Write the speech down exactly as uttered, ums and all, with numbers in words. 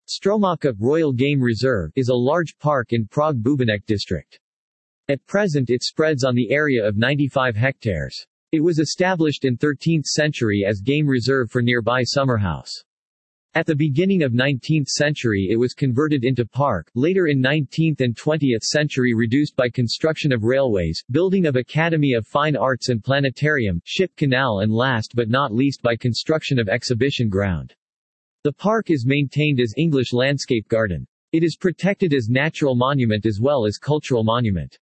Stromaca Royal Game Reserve is a large park in Prague-Bubenek district. At present it spreads on the area of ninety-five hectares. It was established in thirteenth century as game reserve for nearby Summerhouse. At the beginning of nineteenth century it was converted into park, later in nineteenth and twentieth century reduced by construction of railways, building of Academy of Fine Arts and planetarium, ship canal and last but not least by construction of exhibition ground. The park is maintained as English landscape garden. It is protected as natural monument as well as cultural monument.